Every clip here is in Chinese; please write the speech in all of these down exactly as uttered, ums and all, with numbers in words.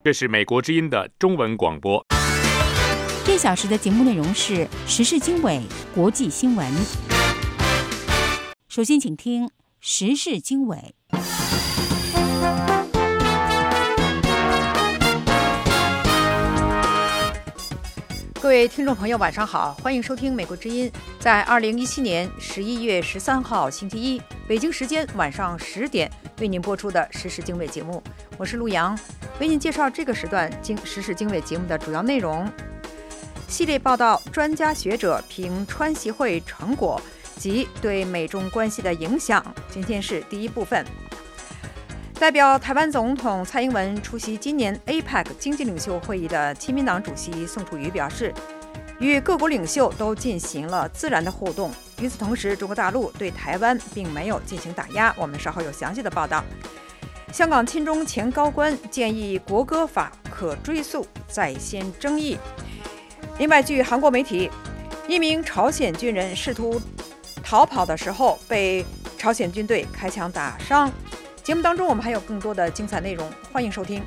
这是美国之音的中文广播。 这小时的节目内容是时事经纬、国际新闻。首先，请听时事经纬。 各位听众朋友，晚上好，欢迎收听美国之音。在二零一七年十一月十三号星期一，北京时间晚上十点为您播出的时事经纬节目，我是陆洋，为您介绍这个时段经时事经纬节目的主要内容。系列报道：专家学者评川习会成果及对美中关系的影响。今天是第一部分。代表台湾总统蔡英文出席今年 A P E C 经济领袖会议的亲民党主席宋楚瑜表示，与各国领袖都进行了自然的互动。与此同时，中国大陆对台湾并没有进行打压。我们稍后有详细的报道。香港亲中前高官建议国歌法可追溯在先争议。另外，据韩国媒体，一名朝鲜军人试图逃跑的时候被朝鲜军队开枪打伤。节目当中我们还有更多的精彩内容，欢迎收听。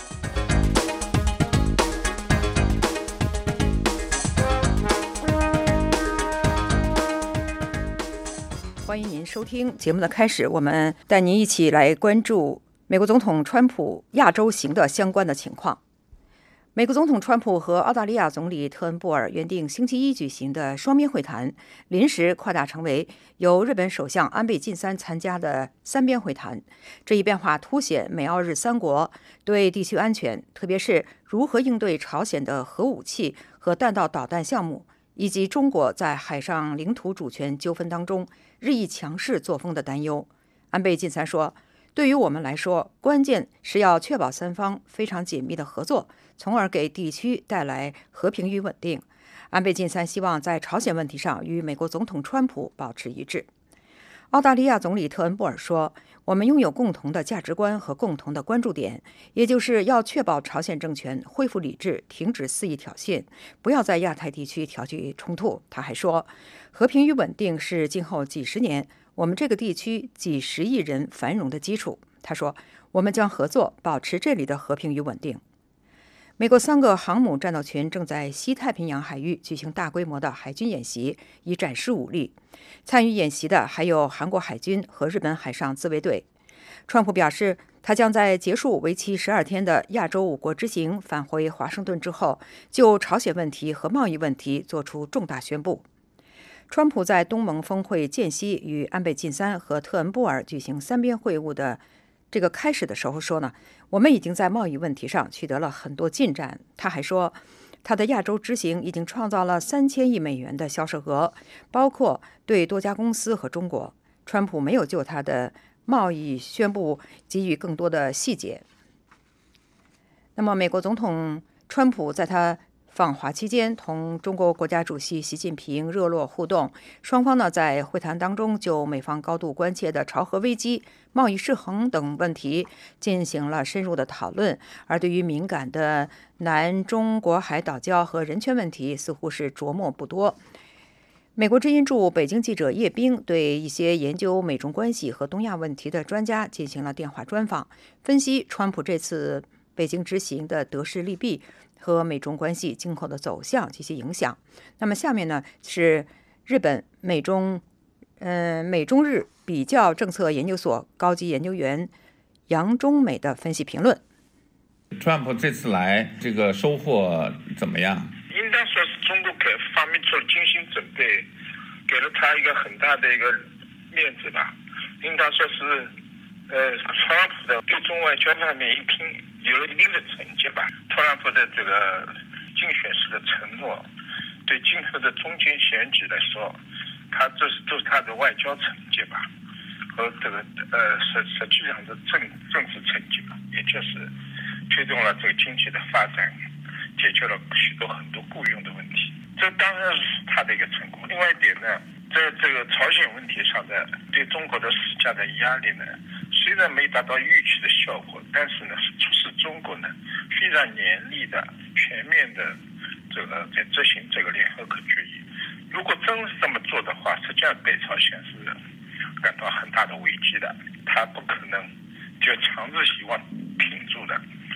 欢迎您收听节目的开始，我们带您一起来关注美国总统川普亚洲行的相关的情况。美国总统川普和澳大利亚总理特恩布尔原定星期一举行的双边会谈，临时扩大成为由日本首相安倍晋三参加的三边会谈。这一变化凸显美澳日三国对地区安全，特别是如何应对朝鲜的核武器和弹道导弹项目，以及中国在海上领土主权纠纷当中日益强势作风的担忧。安倍晋三说，对于我们来说，关键是要确保三方非常紧密的合作，从而给地区带来和平与稳定。安倍晋三希望在朝鲜问题上与美国总统川普保持一致。澳大利亚总理特恩布尔说，我们拥有共同的价值观和共同的关注点，也就是要确保朝鲜政权恢复理智，停止肆意挑衅，不要在亚太地区挑起冲突。他还说，和平与稳定是今后几十年我们这个地区几十亿人繁荣的基础。他说，我们将合作保持这里的和平与稳定。美国三个航母战斗群正在西太平洋海域举行大规模的海军演习，以展示武力。参与演习的还有韩国海军和日本海上自卫队。川普表示，他将在结束为期十二天的亚洲五国之行返回华盛顿之后，就朝鲜问题和贸易问题做出重大宣布。川普在东盟峰会间隙与安倍晋三和特恩布尔举行三边会晤的这个开始的时候说呢，我们已经在贸易问题上取得了很多进展。他还说，他的亚洲之行已经创造了三千亿美元的销售额，包括对多家公司和中国。川普没有就他的贸易宣布给予更多的细节。那么，美国总统川普在他访华期间同中国国家主席习近平热络互动，双方呢在会谈当中就美方高度关切的朝核危机、贸易失衡等问题进行了深入的讨论，而对于敏感的南中国海岛礁和人权问题似乎是琢磨不多。美国之音驻北京记者叶冰对一些研究美中关系和东亚问题的专家进行了电话专访，分析川普这次北京之行的得失利弊和美中关系今后的走向及其影响。那么下面呢是日本美中呃美中日比较政策研究所高级研究员杨中美的分析评论。 川普这次来，这个收获怎么样？ 应当说是中国给方面做了精心准备，给了他一个很大的一个面子吧。应当说是呃，特朗普的对中外交方面一拼有了一定的成绩吧。特朗普的这个竞选时的承诺，对今后的中间选举来说，他这是都是他的外交成绩吧，和这个呃实实际上的政政治成绩吧，也就是推动了这个经济的发展，解决了许多很多雇佣的问题。这当然是他的一个成功。另外一点呢，在这个朝鲜问题上的对中国的施加的压力呢，虽然没达到预期的效果，但是呢，促使中国呢非常严厉的、全面的这个在执行这个联合国决议。如果真是这么做的话，实际上北朝鲜是感到很大的危机的，他不可能就长日希望挺住的。所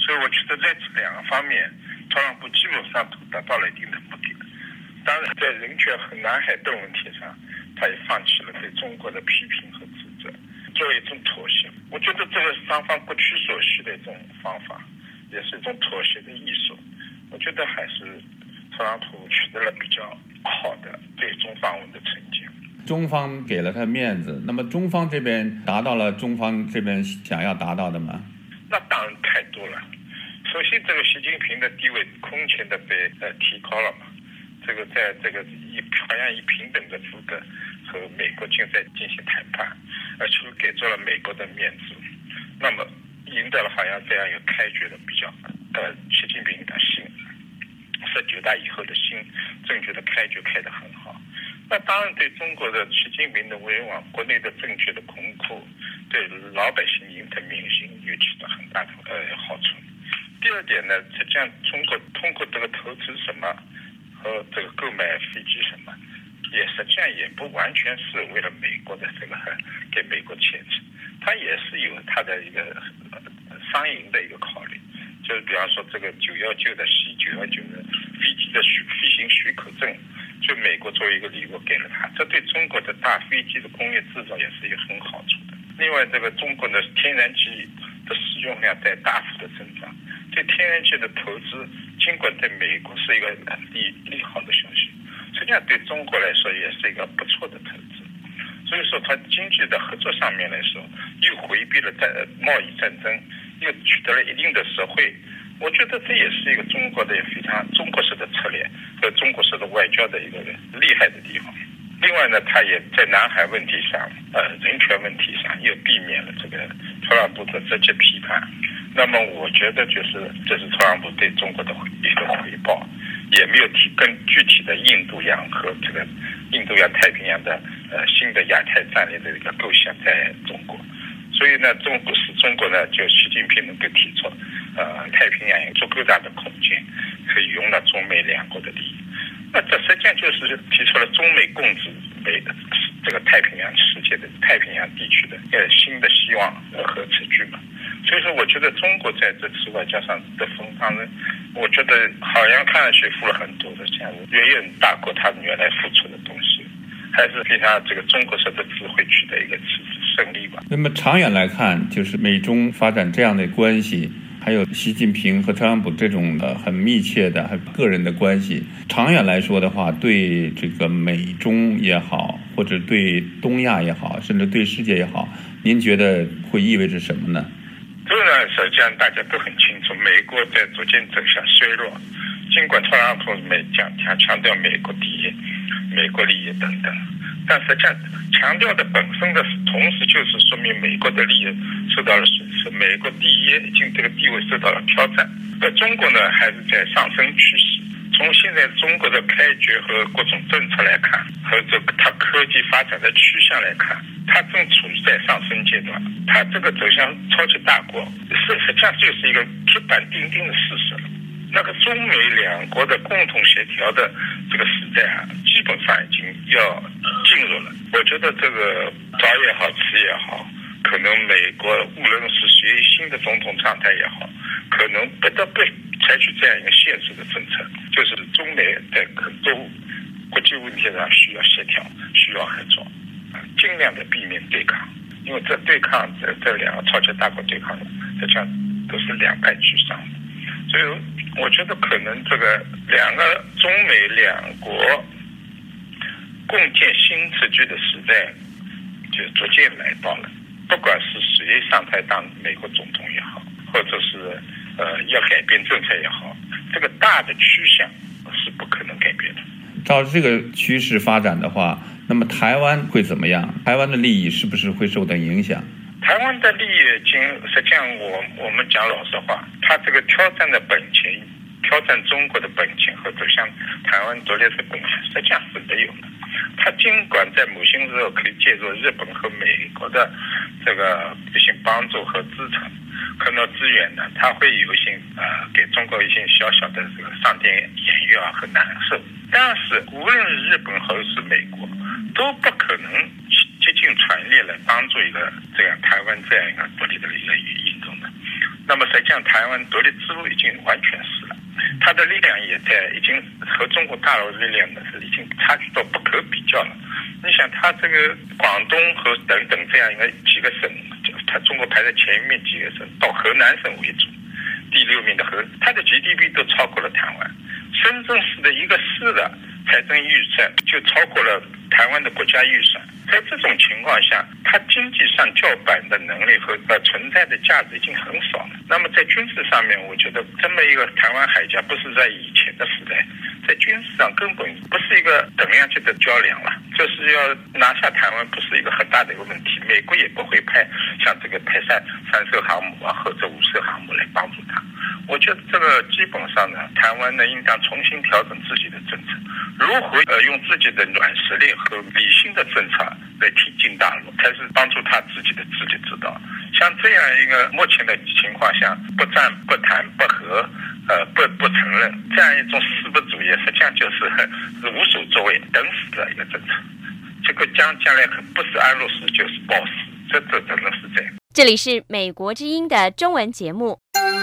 所以我觉得在这两个方面，特朗普基本上都达到了一定的目的。当然，在人权和南海的问题上，他也放弃了对中国的批评和指责，作为一种妥协。我觉得这个双方不屈所需的一种方法，也是一种妥协的艺术。我觉得还是特朗普取得了比较好的对中访问的成绩。 中方给了他面子，那么中方这边达到了中方这边想要达到的吗？ 那当然太多了。首先，这个习近平的地位空前的被呃提高了嘛，这个在这个以好像以平等的资格和美国正在进行谈判，而且给足了美国的面子，那么赢得了好像这样一个开局的比较呃习近平的新十九大以后的新政局的开局开得很好。那当然对中国的习近平的威望、国内的政局的巩固，对老百姓赢得民心有起到很大的呃好处。第二点呢，实际上中国通过这个投资什么和这个购买飞机什么，也实际上也不完全是为了美国的这个给美国钱吃，它也是有它的一个商营的一个考虑。就是比方说这个九一九的 C 九一九的飞机的许飞行许可证，就美国作为一个礼物给了他，这对中国的大飞机的工业制造也是有很好处的。另外，这个中国的天然气的使用量在大幅的增长，对天然气的投资，尽管对美国是一个利利好的消息，实际上对中国来说也是一个不错的投资。所以说，它经济的合作上面来说，又回避了战贸易战争，又取得了一定的实惠。我觉得这也是一个中国的非常中国式的策略和中国式的外交的一个厉害的地方。另外呢，他也在南海问题上、呃人权问题上又避免了这个特朗普的直接批判。那么我觉得就是这是特朗普对中国的一个回报，也没有提更具体的印度洋和这个印度洋太平洋的呃新的亚太战略的一个构想在中国。所以呢，中国使中国呢，就习近平能够提出，呃，太平洋有足够大的空间，可以容纳中美两国的利益。那这实际上就是提出了中美共治美这个太平洋世界的太平洋地区的呃新的希望和持续嘛。所以说，我觉得中国在这次外交上的风，当然，我觉得好像看上去付了很多的，这样远远大过他原来付出的东西，还是非常这个中国式的智慧取得一个胜利吧。 那么长远来看，就是美中发展这样的关系，还有习近平和特朗普这种的很密切的还有个人的关系，长远来说的话，对这个美中也好，或者对东亚也好，甚至对世界也好，您觉得会意味着什么呢？ 这个呢，实际上大家都很清楚，美国在逐渐走向衰弱。尽管特朗普美讲强强调美国第一、美国利益等等，但实际上强调的本身的同时，就是说明美国的利益受到了损失，美国第一已经这个地位受到了挑战。而中国呢，还是在上升趋势。从现在中国的开局和各种政策来看，和这个它科技发展的趋向来看，它正处于在上升阶段。它这个走向超级大国，是实际上就是一个铁板钉钉的事实了。那个中美两国的共同协调的这个时代啊，基本上已经要进入了。我觉得这个早也好，迟也好，可能美国无论是谁新的总统上台也好，可能不得不采取这样一个现实的政策，就是中美在很多国际问题上需要协调，需要合作，尽量的避免对抗，因为这对抗这这两个超级大国对抗，实际上都是两败俱伤。所以我觉得可能这个两个中美两国共建新秩序的时代就逐渐来到了。不管是谁上台当美国总统也好，或者是呃要改变政策也好，这个大的趋向是不可能改变的。 照这个趋势发展的话，那么台湾会怎么样？台湾的利益是不是会受到影响？ 台湾的利益，经实际上我我们讲老实话，它这个挑战的本钱，挑战中国的本钱和走向台湾独立的本钱，实际上是没有的。它尽管在某些时候可以借助日本和美国的这个一些帮助和支撑，可能资源呢，它会有一些呃给中国一些小小的这个上点眼药和难受。但是无论是日本还是美国，都不可能竭尽全力来帮助一个这样台湾这样一个独立的一个运动的。 那么实际上台湾独立之路已经完全死了，它的力量也在已经和中国大陆的力量呢是已经差距到不可比较了。你想它这个广东和等等这样一个几个省，它中国排在前面几个省，到河南省为主，第六名的河，它的 G D P 都超过了台湾。深圳市的一个市的财政预算就超过了台湾的国家预算。在这种情况下，它经济上叫板的能力和呃存在的价值已经很少了。那么在军事上面，我觉得这么一个台湾海峡不是在以前的时代，在军事上根本不是一个等量级的较量了。就是要拿下台湾不是一个很大的一个问题，美国也不会派像这个派三三艘航母啊或者五艘航母来帮助他。我觉得这个基本上呢，台湾呢应当重新调整自己的政策，如何呃用自己的软实力和理性的政策来挺进大陆，才是帮助他自己的自己之道。像这样一个目前的情况下，不战不谈不和，呃不不承认这样一种四不主义，实际上就是是无所作为、等死的一个政策。这个将将来不是安乐死就是暴死，这这真的是这样。 这里是美国之音的中文节目。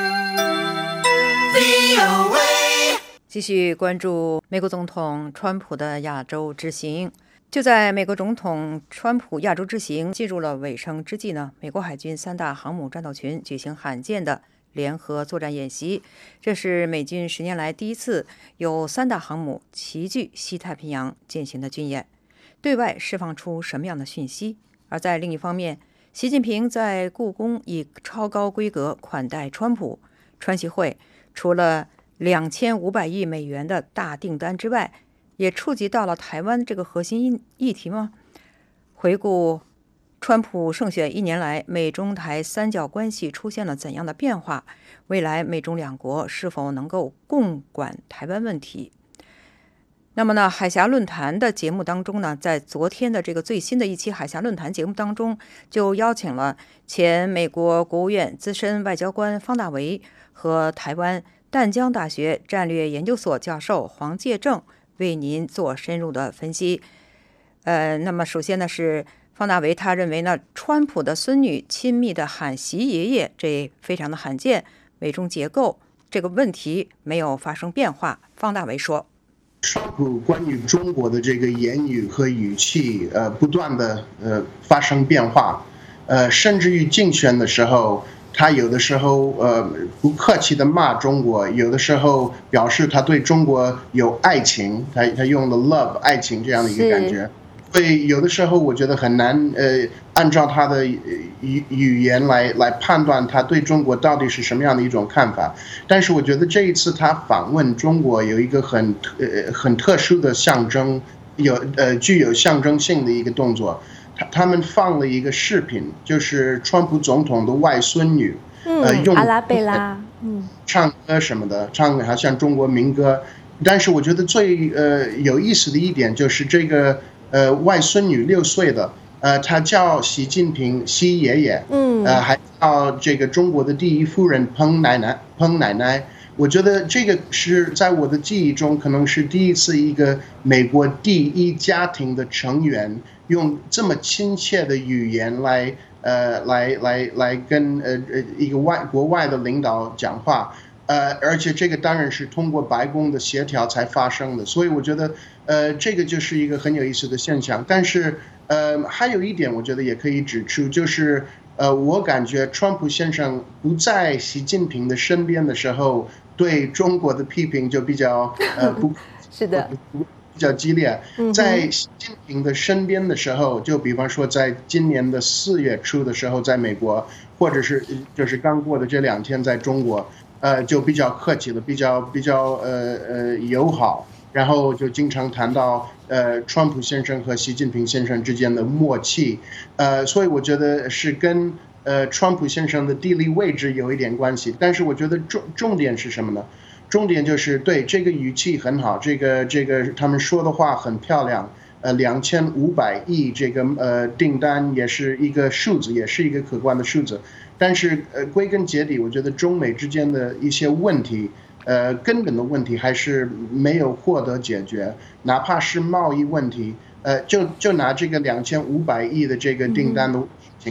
继续关注美国总统川普的亚洲之行。就在美国总统川普亚洲之行进入了尾声之际呢，美国海军三大航母战斗群举行罕见的联合作战演习，这是美军十年来第一次有三大航母齐聚西太平洋进行的军演，对外释放出什么样的讯息？而在另一方面，习近平在故宫以超高规格款待川普，川习会除了两千五百亿美元的大订单之外，也触及到了台湾这个核心议题吗？回顾川普胜选一年来，美中台三角关系出现了怎样的变化？未来美中两国是否能够共管台湾问题？那么呢，海峡论坛的节目当中呢，在昨天的这个最新的一期海峡论坛节目当中，就邀请了前美国国务院资深外交官方大为和台湾淡江大学战略研究所教授黄介正为您做深入的分析。呃，那么首先呢是方大为，他认为呢，川普的孙女亲密的喊习爷爷，这非常的罕见，美中结构这个问题没有发生变化。方大为说， 川普关于中国的这个言语和语气，呃，不断的呃发生变化，呃，甚至于竞选的时候，他有的时候呃不客气的骂中国，有的时候表示他对中国有爱情，他他用了 love 爱情这样的一个感觉。所以有的时候我觉得很难呃按照他的语语言来来判断他对中国到底是什么样的一种看法。但是我觉得这一次他访问中国有一个很呃很特殊的象征，有呃具有象征性的一个动作。他他们放了一个视频，就是川普总统的外孙女， 嗯， 呃用阿拉贝拉，嗯， 唱歌什么的，唱好像中国民歌。但是我觉得最呃有意思的一点就是这个。呃，外孙女六岁的，呃，她叫习近平习爷爷，嗯，呃，还叫这个中国的第一夫人彭奶奶，彭奶奶。我觉得这个是在我的记忆中，可能是第一次一个美国第一家庭的成员用这么亲切的语言来，呃，来来来跟呃呃一个外国外的领导讲话。呃，而且这个当然是通过白宫的协调才发生的，所以我觉得，呃，这个就是一个很有意思的现象。但是，呃，还有一点，我觉得也可以指出，就是，呃，我感觉川普先生不在习近平的身边的时候，对中国的批评就比较，呃，不是的， 比较激烈。在习近平的身边的时候，就比方说在今年的四月初的时候，在美国，或者是就是刚过的这两天在中国。呃，就比较客气了，比较比较呃呃友好，然后就经常谈到呃川普先生和习近平先生之间的默契，呃，所以我觉得是跟呃川普先生的地理位置有一点关系，但是我觉得重重点是什么呢？重点就是对这个语气很好，这个这个他们说的话很漂亮，呃，两千五百亿这个呃订单也是一个数字，也是一个可观的数字。但是，呃，归根结底，我觉得中美之间的一些问题，呃，根本的问题还是没有获得解决。哪怕是贸易问题，呃，就就拿这个两千五百亿的这个订单的事情，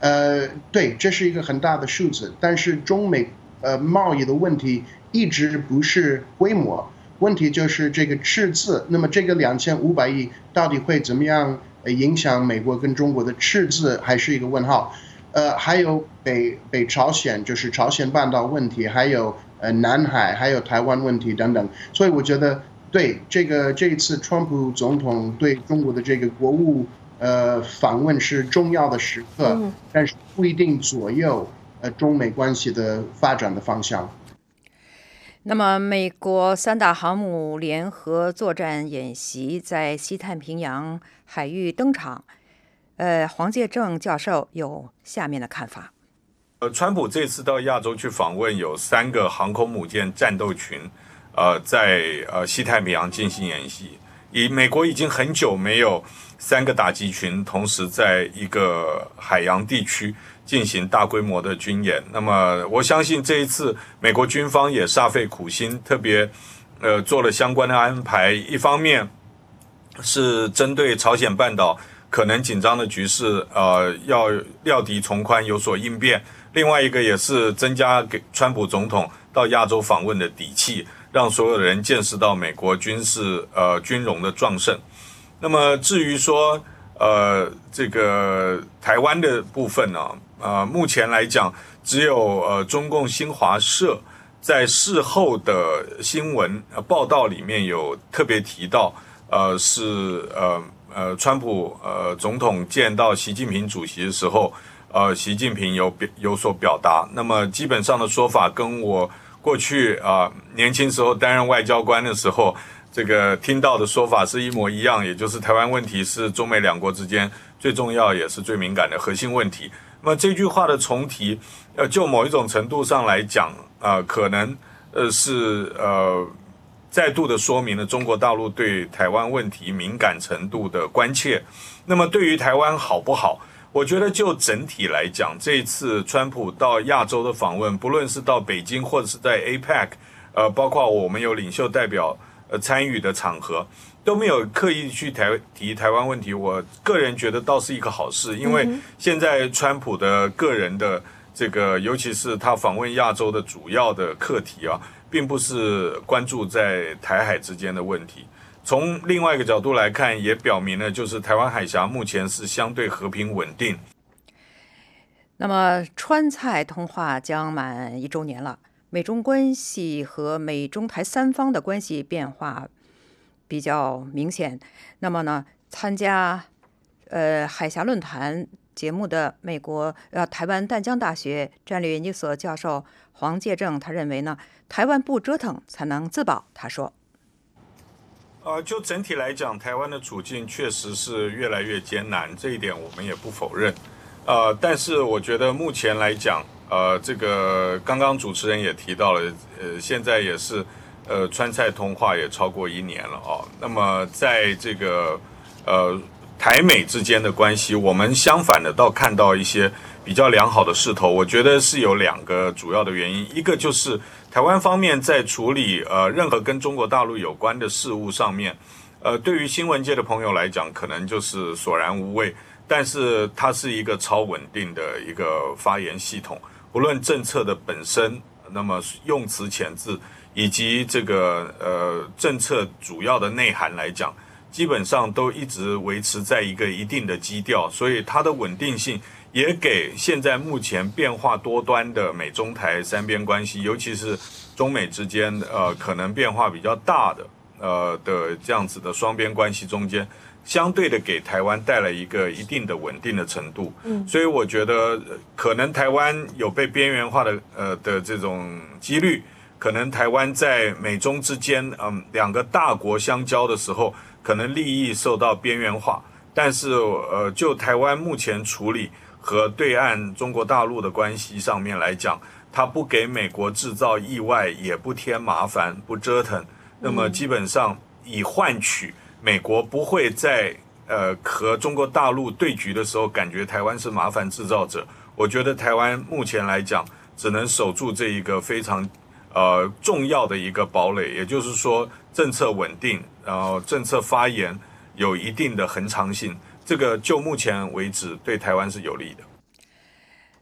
呃，对，这是一个很大的数字，但是中美呃贸易的问题一直不是规模，问题就是这个赤字。那么这个两千五百亿到底会怎么样影响美国跟中国的赤字，还是一个问号。呃，还有北北朝鲜，就是朝鲜半岛问题，还有呃南海，还有台湾问题等等。所以我觉得，对这个这一次川普总统对中国的这个国务呃访问是重要的时刻，嗯、但是不一定左右呃中美关系的发展的方向。 那么，美国三大航母联合作战演习在西太平洋海域登场。呃，黄介正教授有下面的看法。 呃，川普这次到亚洲去访问，有三个航空母舰战斗群，呃，在呃西太平洋进行演习。以美国已经很久没有三个打击群同时在一个海洋地区进行大规模的军演。那么，我相信这一次美国军方也煞费苦心，特别呃做了相关的安排。一方面是针对朝鲜半岛可能紧张的局势，呃，要料敌从宽，有所应变。另外一个也是增加给川普总统到亚洲访问的底气，让所有人见识到美国军事呃军容的壮盛。那么至于说呃这个台湾的部分呢，呃，目前来讲，只有呃中共新华社在事后的新闻、呃、报道里面有特别提到，呃，是呃。呃，川普呃总统见到习近平主席的时候，呃，习近平有有所表达。那么基本上的说法跟我过去啊、呃、年轻时候担任外交官的时候，这个听到的说法是一模一样，也就是台湾问题是中美两国之间最重要也是最敏感的核心问题。那么这句话的重提，呃，就某一种程度上来讲，呃，可能呃是呃。再度的说明了中国大陆对台湾问题敏感程度的关切。那么对于台湾好不好，我觉得就整体来讲，这一次川普到亚洲的访问，不论是到北京或者是在 A P E C， 呃，包括我们有领袖代表呃参与的场合，都没有刻意去台提台湾问题。我个人觉得倒是一个好事，因为现在川普的个人的这个，尤其是他访问亚洲的主要的课题啊，并不是关注在台海之间的问题。从另外一个角度来看，也表明了就是台湾海峡目前是相对和平稳定。 那么川蔡通话将满一周年了，美中关系和美中台三方的关系变化比较明显。那么呢，参加呃海峡论坛节目的美国呃台湾淡江大学战略研究所教授黄介正，他认为呢，台湾不折腾才能自保。他说， 呃，就整体来讲，台湾的处境确实是越来越艰难，这一点我们也不否认。呃，但是我觉得目前来讲，呃，这个刚刚主持人也提到了，呃，现在也是呃川蔡通话也超过一年了哦。那么在这个呃台美之间的关系，我们相反的倒看到一些比较良好的势头。我觉得是有两个主要的原因，一个就是台湾方面在处理呃任何跟中国大陆有关的事务上面，呃，对于新闻界的朋友来讲，可能就是索然无味，但是它是一个超稳定的一个发言系统，不论政策的本身，那么用词遣字，以及这个呃政策主要的内涵来讲，基本上都一直维持在一个一定的基调，所以它的稳定性也给现在目前变化多端的美中台三边关系，尤其是中美之间呃可能变化比较大的呃的这样子的双边关系中间，相对的给台湾带来一个一定的稳定的程度。嗯，所以我觉得可能台湾有被边缘化的呃的这种几率，可能台湾在美中之间嗯两个大国相交的时候，可能利益受到边缘化，但是呃就台湾目前处理和对岸中国大陆的关系上面来讲，它不给美国制造意外，也不添麻烦，不折腾，那么基本上以换取美国不会在呃和中国大陆对局的时候感觉台湾是麻烦制造者。我觉得台湾目前来讲只能守住这一个非常呃重要的一个堡垒，也就是说政策稳定，然后政策发言有一定的恒常性，这个就目前为止对台湾是有利的。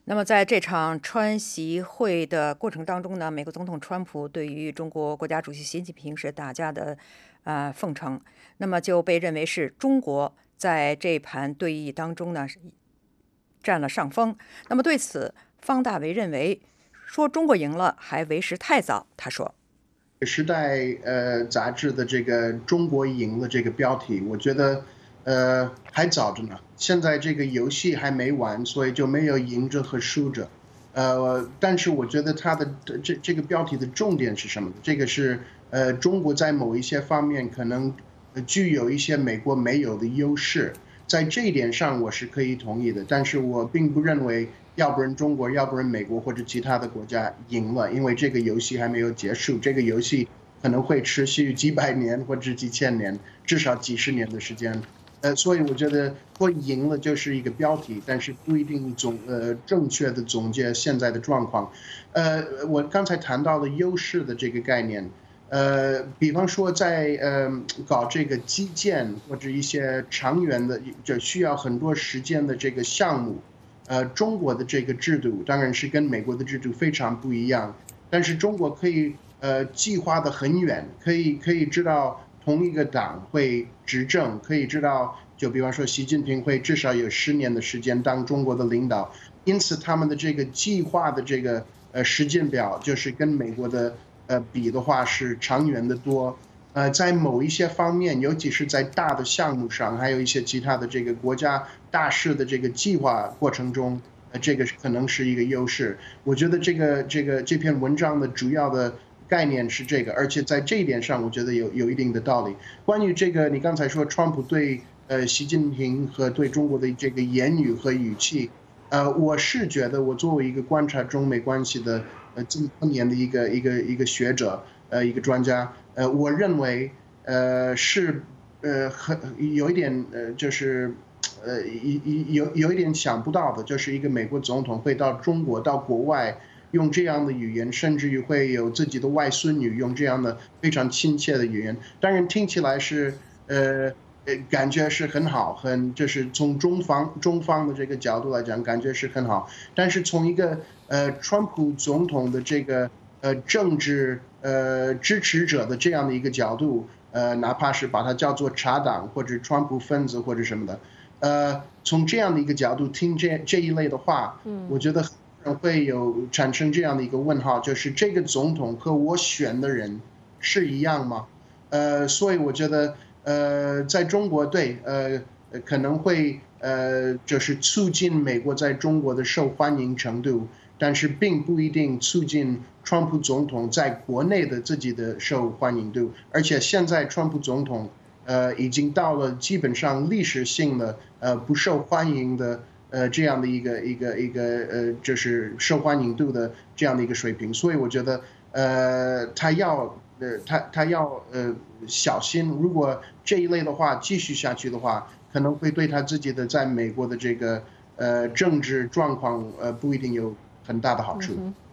那么在这场川习会的过程当中呢，美国总统川普对于中国国家主席习近平是大加的呃奉承，那么就被认为是中国在这盘对弈当中呢占了上风。那么对此，方大为认为说中国赢了还为时太早。他说， 时代呃杂志的这个中国赢了这个标题，我觉得呃还早着呢，现在这个游戏还没完，所以就没有赢着和输着。呃，但是我觉得它的这这个标题的重点是什么？这个是呃中国在某一些方面可能具有一些美国没有的优势，在这一点上我是可以同意的。但是我并不认为要不然中国，要不然美国或者其他的国家赢了，因为这个游戏还没有结束，这个游戏可能会持续几百年或者几千年，至少几十年的时间。呃，所以我觉得说赢了就是一个标题，但是不一定总呃正确的总结现在的状况。呃，我刚才谈到了优势的这个概念，呃，比方说在呃搞这个基建或者一些长远的，就需要很多时间的这个项目，呃，中国的这个制度当然是跟美国的制度非常不一样，但是中国可以呃计划的很远，可以可以知道。同一个党会执政，可以知道，就比方说习近平会至少有十年的时间当中国的领导，因此他们的这个计划的这个呃时间表，就是跟美国的呃比的话是长远的多。呃，在某一些方面，尤其是在大的项目上，还有一些其他的这个国家大事的这个计划过程中，呃，这个可能是一个优势。我觉得这个这个这篇文章的主要的概念是这个，而且在这一点上，我觉得有有一定的道理。关于这个，你刚才说川普对呃习近平和对中国的这个言语和语气，呃，我是觉得我作为一个观察中美关系的呃这么多年的一个一个一个学者，呃，一个专家，呃，我认为呃是呃很有一点呃就是呃有有有一点想不到的，就是一个美国总统会到中国到国外。用这样的语言，甚至于会有自己的外孙女用这样的非常亲切的语言，当然听起来是呃呃感觉是很好，很就是从中方中方的这个角度来讲，感觉是很好。但是从一个呃川普总统的这个呃政治呃支持者的这样的一个角度，呃哪怕是把它叫做茶党或者川普分子或者什么的，呃从这样的一个角度听这这一类的话，嗯，我觉得。会有产生这样的一个问号，就是这个总统和我选的人是一样吗？呃，所以我觉得，呃，在中国对，呃，可能会呃，就是促进美国在中国的受欢迎程度，但是并不一定促进川普总统在国内的自己的受欢迎度。而且现在川普总统，呃，已经到了基本上历史性的呃不受欢迎的。呃，这样的一个一个一个呃，就是受欢迎度的这样的一个水平，所以我觉得，呃，他要呃，他他要呃小心，如果这一类的话继续下去的话，可能会对他自己的在美国的这个呃政治状况呃不一定有很大的好处。嗯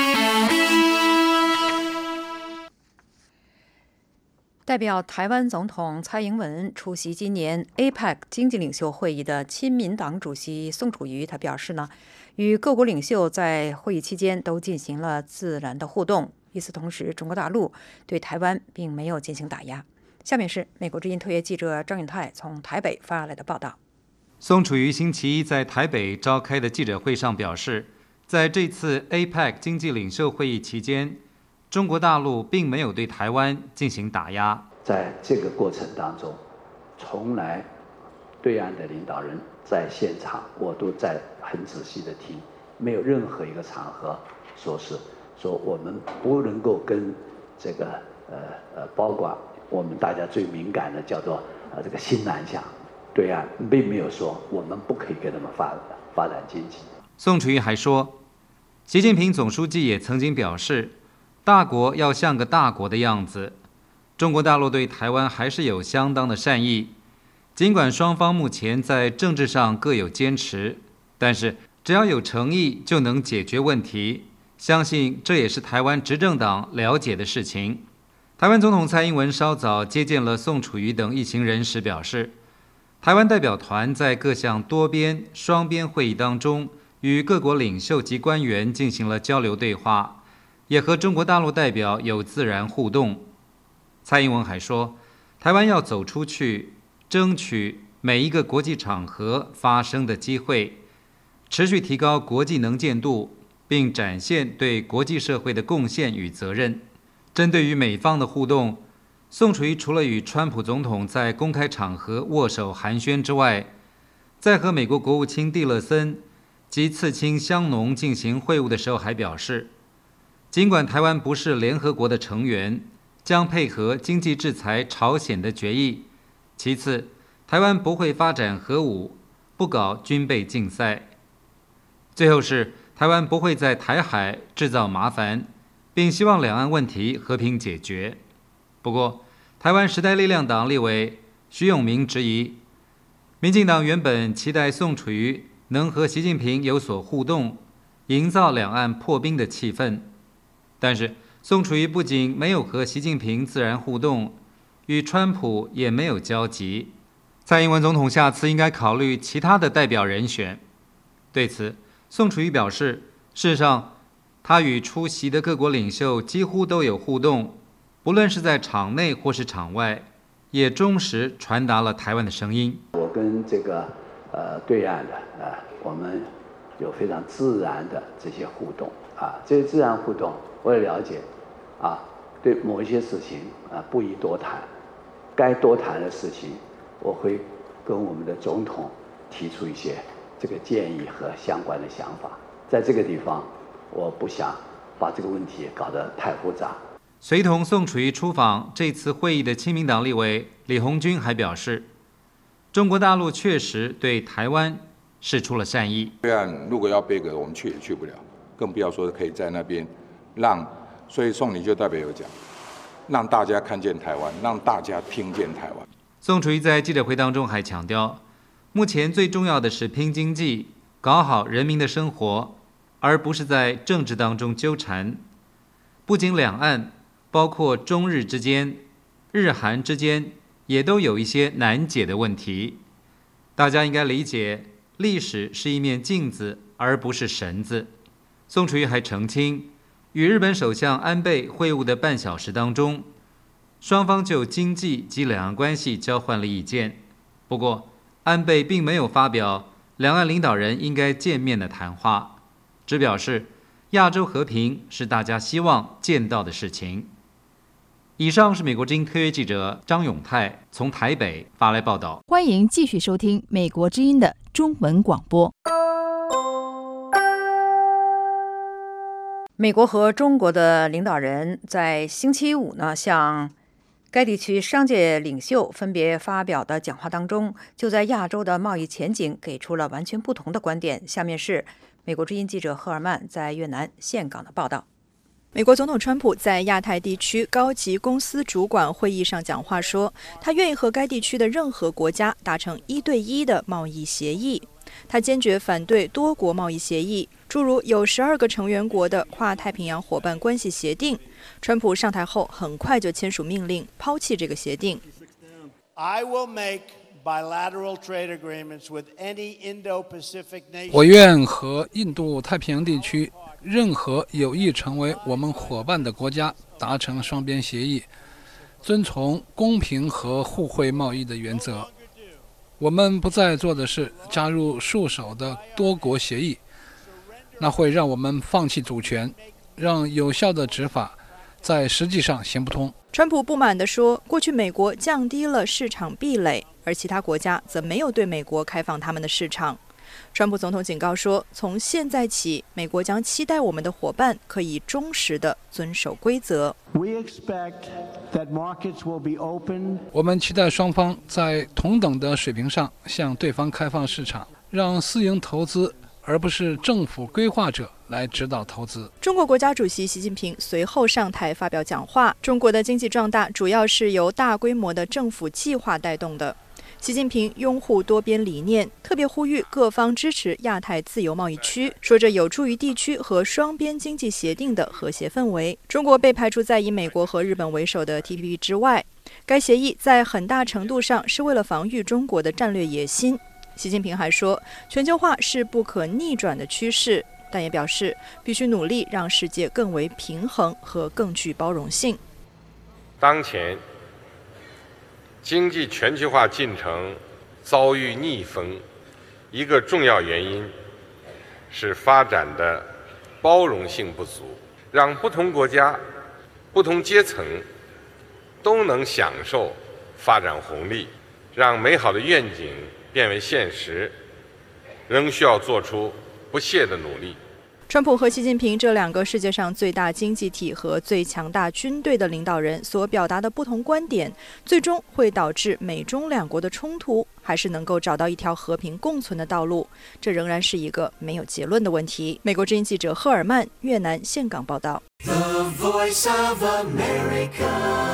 代表台湾总统蔡英文出席今年 A P E C 经济领袖会议的亲民党主席宋楚瑜，他表示呢，与各国领袖在会议期间都进行了自然的互动。与此同时，中国大陆对台湾并没有进行打压。下面是美国之音特约记者张永泰从台北发来的报道。 宋楚瑜星期一在台北召开的记者会上表示，在这次 A P E C 经济领袖会议期间，中国大陆并没有对台湾进行打压。 在这个过程当中，从来对岸的领导人在现场，我都在很仔细的听，没有任何一个场合说是说我们不能够跟这个呃呃，包括我们大家最敏感的叫做呃这个新南向，对岸并没有说我们不可以跟他们发发展经济。 宋楚瑜还说，习近平总书记也曾经表示，大国要像个大国的样子。中国大陆对台湾还是有相当的善意，尽管双方目前在政治上各有坚持，但是只要有诚意就能解决问题，相信这也是台湾执政党了解的事情。台湾总统蔡英文稍早接见了宋楚瑜等一行人时表示，台湾代表团在各项多边、双边会议当中与各国领袖及官员进行了交流对话，也和中国大陆代表有自然互动。蔡英文还说，台湾要走出去，争取每一个国际场合发声的机会，持续提高国际能见度，并展现对国际社会的贡献与责任。针对于美方的互动，宋楚瑜除了与川普总统在公开场合握手寒暄之外，在和美国国务卿蒂勒森及次卿香农进行会晤的时候，还表示，尽管台湾不是联合国的成员，将配合经济制裁朝鲜的决议。其次，台湾不会发展核武，不搞军备竞赛。最后是，台湾不会在台海制造麻烦，并希望两岸问题和平解决。不过，台湾时代力量党立委徐永明质疑，民进党原本期待宋楚瑜能和习近平有所互动，营造两岸破冰的气氛。但是，宋楚瑜不仅没有和习近平自然互动，与川普也没有交集。蔡英文总统下次应该考虑其他的代表人选。对此，宋楚瑜表示，事实上，他与出席的各国领袖几乎都有互动，不论是在场内或是场外，也忠实传达了台湾的声音。 我跟这个呃对岸的呃，我们有非常自然的这些互动啊，这些自然互动我也了解啊，对某一些事情啊不宜多谈，该多谈的事情，我会跟我们的总统提出一些这个建议和相关的想法。在这个地方，我不想把这个问题搞得太复杂。 随同宋楚瑜出访这次会议的亲民党立委李鸿钧还表示，中国大陆确实对台湾释出了善意。 对岸如果要背锅，我们去也去不了，更不要说可以在那边让，所以宋你就代表有讲，让大家看见台湾，让大家听见台湾。 宋楚瑜在记者会当中还强调，目前最重要的是拼经济，搞好人民的生活，而不是在政治当中纠缠。不仅两岸，包括中日之间、日韩之间，也都有一些难解的问题。大家应该理解，历史是一面镜子，而不是绳子。宋楚瑜还澄清，与日本首相安倍会晤的半小时当中，双方就经济及两岸关系交换了意见。不过，安倍并没有发表两岸领导人应该见面的谈话，只表示亚洲和平是大家希望见到的事情。以上是美国之音特约记者张永泰从台北发来报道。 欢迎继续收听美国之音的中文广播。 美国和中国的领导人在星期五呢，向该地区商界领袖分别发表的讲话当中，就在亚洲的贸易前景给出了完全不同的观点。下面是美国之音记者赫尔曼在越南岘港的报道。 美国总统川普在亚太地区高级公司主管会议上讲话说，他愿意和该地区的任何国家达成一对一的贸易协议。他坚决反对多国贸易协议，诸如有十二个成员国的跨太平洋伙伴关系协定。川普上台后很快就签署命令，抛弃这个协定。 I will make bilateral trade agreements with any Indo-Pacific nation. 我愿和印度太平洋地区任何有意成为我们伙伴的国家达成双边协议，遵从公平和互惠贸易的原则。我们不再做的是加入束手的多国协议，那会让我们放弃主权，让有效的执法在实际上行不通。 川普不满地说，过去美国降低了市场壁垒，而其他国家则没有对美国开放他们的市场。川普总统警告说，从现在起，美国将期待我们的伙伴可以忠实地遵守规则。 我们期待双方在同等的水平上向对方开放市场，让私营投资而不是政府规划者来指导投资。 中国国家主席习近平随后上台发表讲话，中国的经济壮大主要是由大规模的政府计划带动的。习近平拥护多边理念，特别呼吁各方支持亚太自由贸易区，说这有助于地区和双边经济协定的和谐氛围。中国被排除在以美国和日本为首的 T P P 之外，该协议在很大程度上是为了防御中国的战略野心。 习近平还说，全球化是不可逆转的趋势，但也表示必须努力让世界更为平衡和更具包容性。 当前经济全球化进程遭遇逆风，一个重要原因是发展的包容性不足，让不同国家、不同阶层都能享受发展红利，让美好的愿景变为现实，仍需要做出不懈的努力。 川普和习近平这两个世界上最大经济体和最强大军队的领导人所表达的不同观点，最终会导致美中两国的冲突，还是能够找到一条和平共存的道路？这仍然是一个没有结论的问题。美国之音记者赫尔曼，越南岘港报道。 The Voice of America。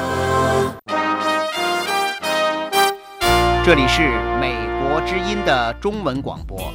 这里是美国之音的中文广播。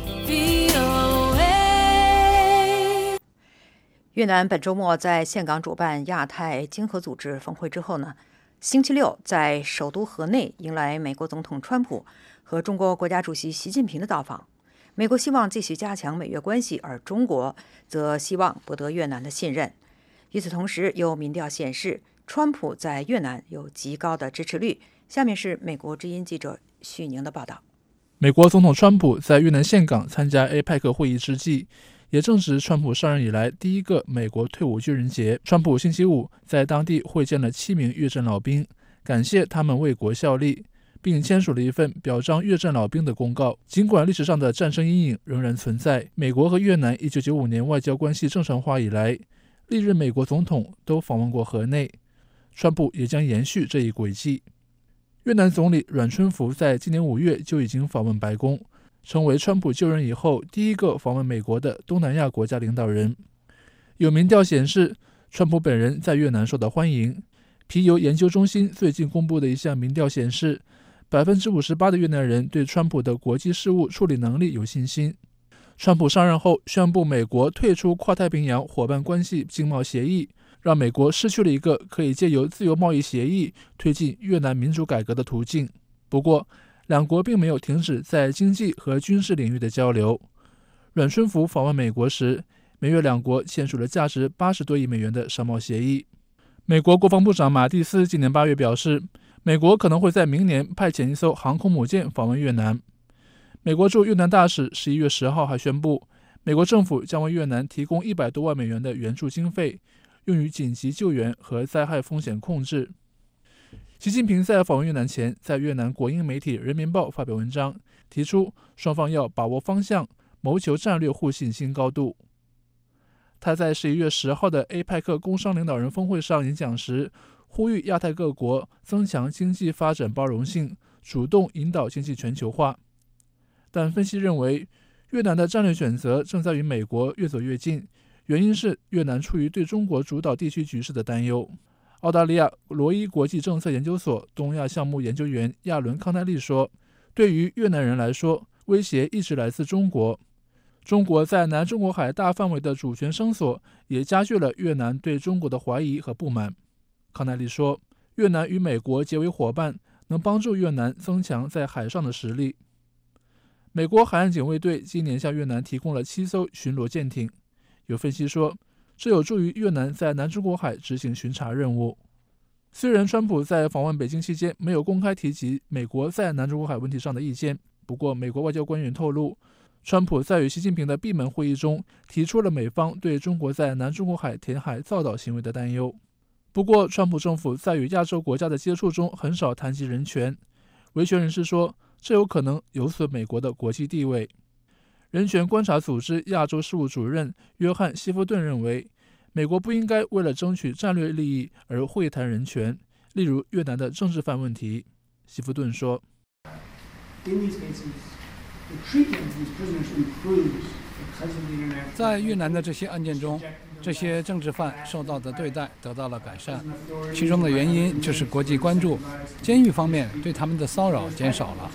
越南本周末在岘港主办亚太经合组织峰会之后呢，星期六在首都河内迎来美国总统川普和中国国家主席习近平的到访。美国希望继续加强美越关系，而中国则希望博得越南的信任。与此同时，有民调显示，川普在越南有极高的支持率。下面是美国之音记者许宁的报道。 美国总统川普在越南岘港参加 A P E C 会议之际，也正值川普上任以来第一个美国退伍军人节。川普星期五在当地会见了七名越战老兵，感谢他们为国效力，并签署了一份表彰越战老兵的公告。尽管历史上的战争阴影仍然存在，美国和越南一九九五年外交关系正常化以来，历任美国总统都访问过河内，川普也将延续这一轨迹。越南总理阮春福在今年五月就已经访问白宫，成为川普就任以后第一个访问美国的东南亚国家领导人。有民调显示，川普本人在越南受到欢迎。皮尤研究中心最近公布的一项民调显示， 百分之五十八 的越南人对川普的国际事务处理能力有信心。川普上任后宣布美国退出跨太平洋伙伴关系经贸协议，让美国失去了一个可以借由自由贸易协议推进越南民主改革的途径。不过，两国并没有停止在经济和军事领域的交流。阮春福访问美国时，美越两国签署了价值八十多亿美元的商贸协议。美国国防部长马蒂斯今年八月表示，美国可能会在明年派遣一艘航空母舰访问越南。美国驻越南大使十一月十号还宣布，美国政府将为越南提供一百多万美元的援助经费，用于紧急救援和灾害风险控制。习近平在访问越南前，在越南国营媒体《人民报》发表文章，提出双方要把握方向，谋求战略互信新高度。他在十一月十号的 A P E C 工商领导人峰会上演讲时，呼吁亚太各国增强经济发展包容性，主动引导经济全球化。但分析认为，越南的战略选择正在与美国越走越近，原因是越南出于对中国主导地区局势的担忧。澳大利亚罗伊国际政策研究所东亚项目研究员亚伦康奈利说，对于越南人来说，威胁一直来自中国。中国在南中国海大范围的主权声索，也加剧了越南对中国的怀疑和不满。康奈利说，越南与美国结为伙伴，能帮助越南增强在海上的实力。美国海岸警卫队今年向越南提供了七艘巡逻舰艇，有分析说，这有助于越南在南中国海执行巡查任务。虽然川普在访问北京期间没有公开提及美国在南中国海问题上的意见，不过美国外交官员透露，川普在与习近平的闭门会议中提出了美方对中国在南中国海填海造岛行为的担忧。不过，川普政府在与亚洲国家的接触中很少谈及人权。维权人士说，这有可能有损美国的国际地位。人权观察组织亚洲事务主任约翰·希夫顿认为，美国不应该为了争取战略利益而会谈人权，例如越南的政治犯问题。希夫顿说， 在越南的这些案件中，这些政治犯受到的对待得到了改善，其中的原因就是国际关注，监狱方面对他们的骚扰减少了。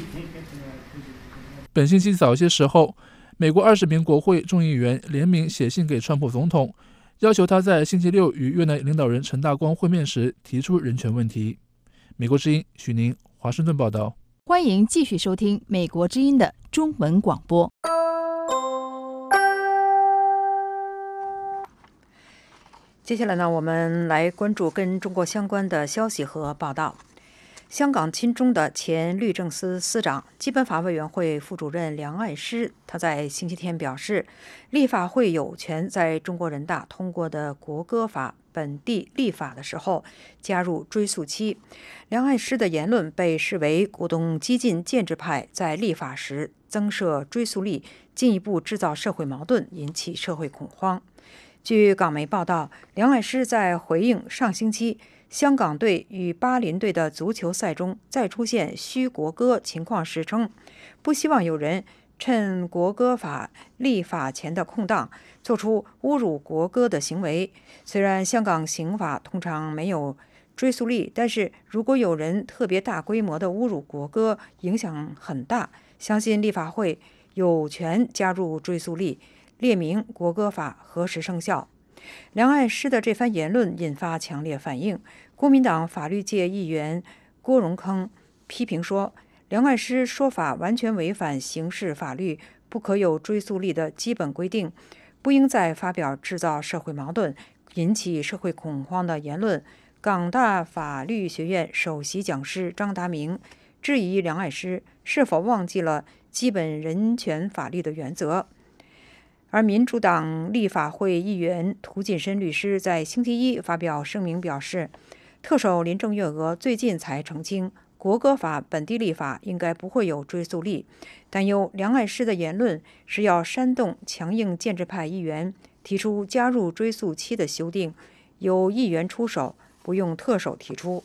本星期早些时候，美国二十名国会众议员联名写信给川普总统，要求他在星期六与越南领导人陈大光会面时提出人权问题。美国之音许宁华盛顿报道。 欢迎继续收听美国之音的中文广播。 接下来呢，我们来关注跟中国相关的消息和报道。香港亲中的前律政司司长、基本法委员会副主任梁爱诗，他在星期天表示，立法会有权在中国人大通过的国歌法本地立法的时候加入追溯期。梁爱诗的言论被视为鼓动激进建制派在立法时增设追溯力，进一步制造社会矛盾，引起社会恐慌。据港媒报道，梁爱诗在回应上星期香港队与巴林队的足球赛中再出现虚国歌情况时称，不希望有人趁国歌法立法前的空档做出侮辱国歌的行为。虽然香港刑法通常没有追溯力，但是如果有人特别大规模的侮辱国歌，影响很大，相信立法会有权加入追溯力，列明国歌法何时生效。梁爱诗的这番言论引发强烈反应。国民党法律界议员郭荣铿批评说，梁爱诗说法完全违反刑事法律不可有追溯力的基本规定，不应再发表制造社会矛盾、引起社会恐慌的言论。港大法律学院首席讲师张达明质疑梁爱诗是否忘记了基本人权法律的原则。而民主党立法会议员涂谨申律师在星期一发表声明表示，特首林郑月娥最近才澄清国歌法本地立法应该不会有追溯力，担忧梁爱诗的言论是要煽动强硬建制派议员提出加入追溯期的修订，由议员出手，不用特首提出。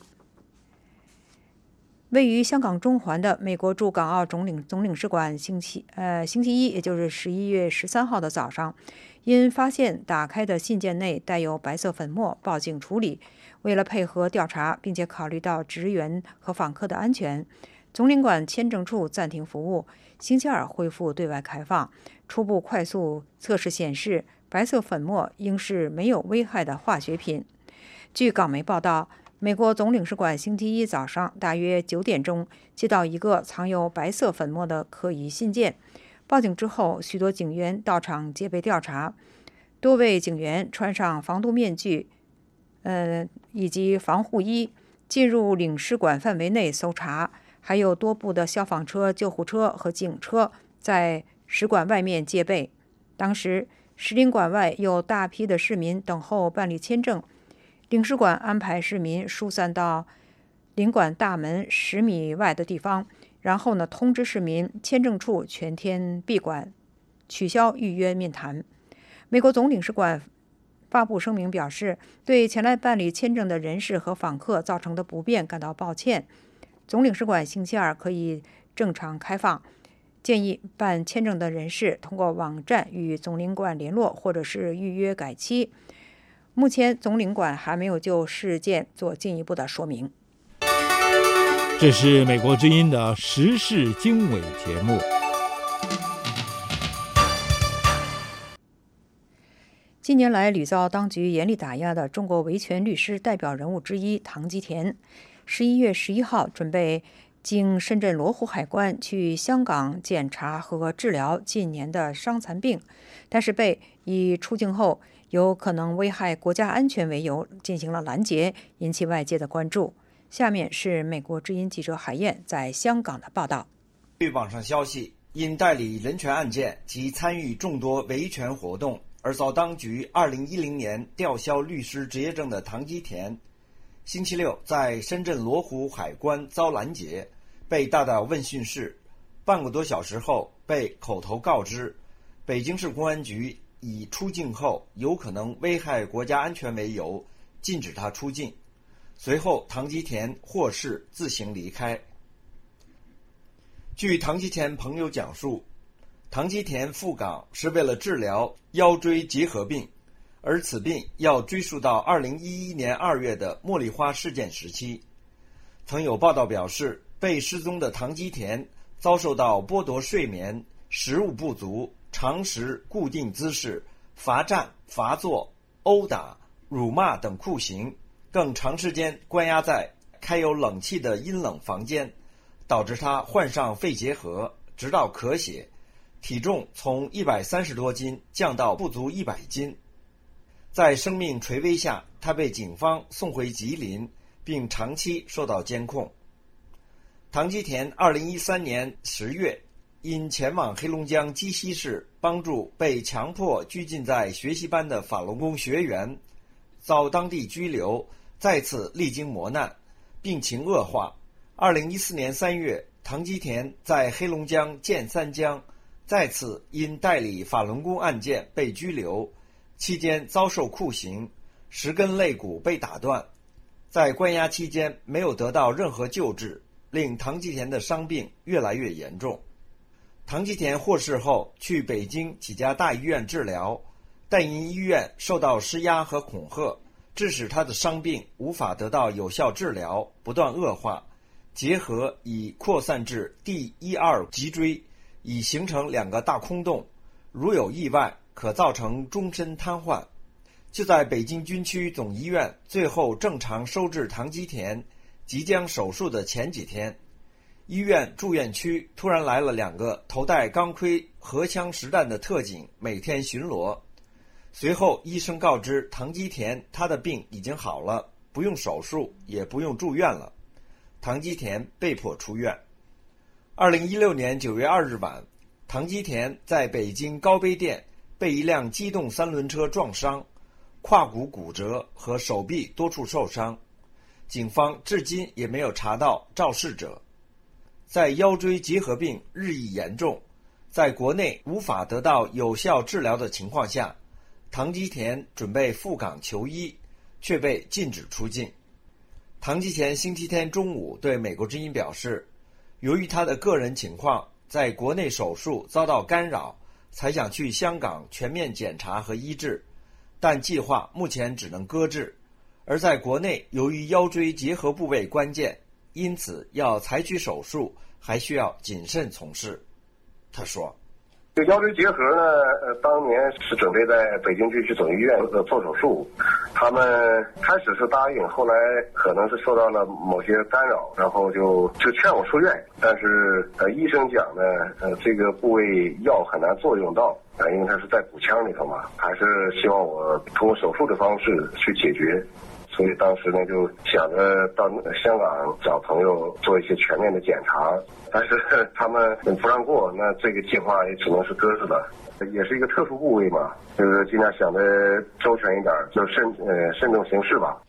位于香港中环的美国驻港澳总领总领事馆星期呃星期一，也就是十一月十三号的早上，因发现打开的信件内带有白色粉末，报警处理。为了配合调查，并且考虑到职员和访客的安全，总领馆签证处暂停服务，星期二恢复对外开放。初步快速测试显示，白色粉末应是没有危害的化学品。据港媒报道，美国总领事馆星期一早上大约九点钟接到一个藏有白色粉末的可疑信件，报警之后，许多警员到场戒备调查，多位警员穿上防毒面具，呃，以及防护衣，进入领事馆范围内搜查，还有多部的消防车、救护车和警车在使馆外面戒备。当时，使领馆外有大批的市民等候办理签证。领事馆安排市民疏散到领馆大门十米外的地方，然后呢通知市民签证处全天闭馆，取消预约面谈。美国总领事馆发布声明表示，对前来办理签证的人士和访客造成的不便感到抱歉。总领事馆星期二可以正常开放，建议办签证的人士通过网站与总领馆联络，或者是预约改期。目前总领馆还没有就事件做进一步的说明。 这是美国之音的时事经纬节目。 近年来屡遭当局严厉打压的中国维权律师代表人物之一唐吉田，十一月十一号准备经深圳罗湖海关去香港检查和治疗近年的伤残病，但是被以出境后有可能危害国家安全为由进行了拦截，引起外界的关注。下面是美国之音记者海燕在香港的报道。 据网上消息，因代理人权案件及参与众多维权活动而遭当局二零一零年吊销律师执业证的唐吉田，星期六在深圳罗湖海关遭拦截，被带到问讯室，半个多小时后被口头告知，北京市公安局以出境后有可能危害国家安全为由，禁止他出境。随后，唐吉田获释自行离开。据唐吉田朋友讲述，唐吉田赴港是为了治疗腰椎结核病，而此病要追溯到二零一一年二月的茉莉花事件时期。曾有报道表示，被失踪的唐吉田遭受到剥夺睡眠、食物不足、长时固定姿势、罚站、罚坐、殴打、辱骂等酷刑，更长时间关押在开有冷气的阴冷房间， 导致他患上肺结核，直到咳血，体重从一百三十多斤降到不足一百斤。在生命垂危下，他被警方送回吉林，并长期受到监控。唐基田二零一三年十月因前往黑龙江鸡西市帮助被强迫拘禁在学习班的法轮功学员，遭当地拘留，再次历经磨难，病情恶化。二零一四年三月，唐基田在黑龙江建三江再次因代理法轮功案件被拘留，期间遭受酷刑，十根肋骨被打断。在关押期间没有得到任何救治，令唐基田的伤病越来越严重。唐基田获释后去北京几家大医院治疗，但因医院受到施压和恐吓，致使他的伤病无法得到有效治疗，不断恶化，结核已扩散至第一二脊椎，已形成两个大空洞，如有意外可造成终身瘫痪。就在北京军区总医院最后正常收治唐基田即将手术的前几天，医院住院区突然来了两个头戴钢盔、荷枪实弹的特警，每天巡逻。随后医生告知唐基田他的病已经好了，不用手术，也不用住院了。唐基田被迫出院。二零一六年九月二日晚，唐基田在北京高碑店被一辆机动三轮车撞伤，胯骨骨折和手臂多处受伤。警方至今也没有查到肇事者。在腰椎结核病日益严重，在国内无法得到有效治疗的情况下，唐基田准备赴港求医，却被禁止出境。唐基田星期天中午对美国之音表示，由于他的个人情况，在国内手术遭到干扰，才想去香港全面检查和医治，但计划目前只能搁置。而在国内，由于腰椎结合部位关键，因此要采取手术还需要谨慎从事。他说， 这腰椎结核呢，呃，当年是准备在北京军区总医院呃做手术，他们开始是答应，后来可能是受到了某些干扰，然后就就劝我出院。但是呃，医生讲呢，呃，这个部位药很难作用到，呃，因为它是在骨腔里头嘛，还是希望我通过手术的方式去解决。所以当时呢，就想着到香港找朋友做一些全面的检查，但是他们不让过，那这个计划也只能是搁置了。也是一个特殊部位嘛，就是尽量想的周全一点，就慎呃慎重行事吧。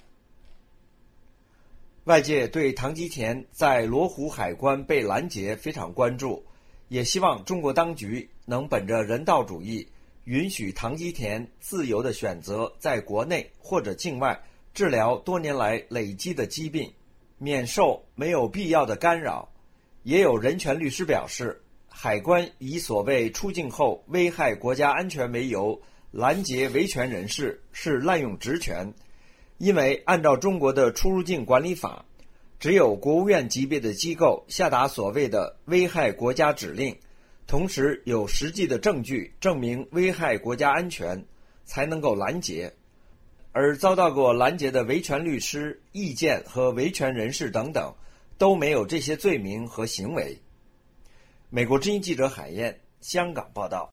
外界对唐基田在罗湖海关被拦截非常关注，也希望中国当局能本着人道主义，允许唐基田自由地选择在国内或者境外治疗多年来累积的疾病，免受没有必要的干扰。也有人权律师表示，海关以所谓出境后危害国家安全为由拦截维权人士是滥用职权，因为按照中国的出入境管理法，只有国务院级别的机构下达所谓的危害国家指令，同时有实际的证据证明危害国家安全，才能够拦截。而遭到过拦截的维权律师、意见和维权人士等等，都没有这些罪名和行为。美国之音记者海燕，香港报道。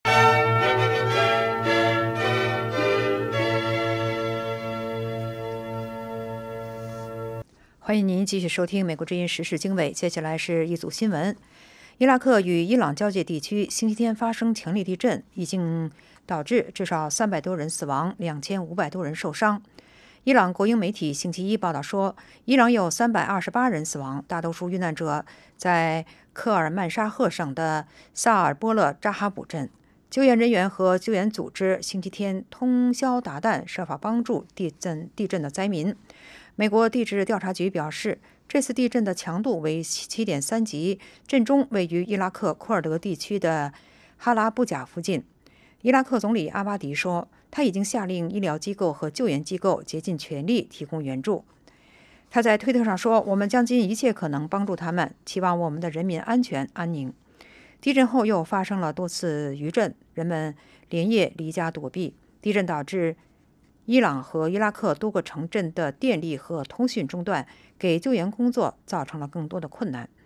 欢迎您继续收听美国之音时事经纬，接下来是一组新闻。伊拉克与伊朗交界地区星期天发生强烈地震，已经导致至少三百多人死亡，两千五百多人受伤。伊朗国营媒体星期一报道说，伊朗有三百二十八人死亡，大多数遇难者在科尔曼沙赫省的萨尔波勒扎哈卜镇。救援人员和救援组织星期天通宵达旦，设法帮助地震地震的灾民。美国地质调查局表示，这次地震的强度为 七点三 级，震中位于伊拉克库尔德地区的哈拉布贾附近。伊拉克总理阿巴迪说，他已经下令医疗机构和救援机构竭尽全力提供援助。他在推特上说，我们将尽一切可能帮助他们，期望我们的人民安全安宁。地震后又发生了多次余震，人们连夜离家躲避。地震导致伊朗和伊拉克多个城镇的电力和通讯中断，给救援工作造成了更多的困难。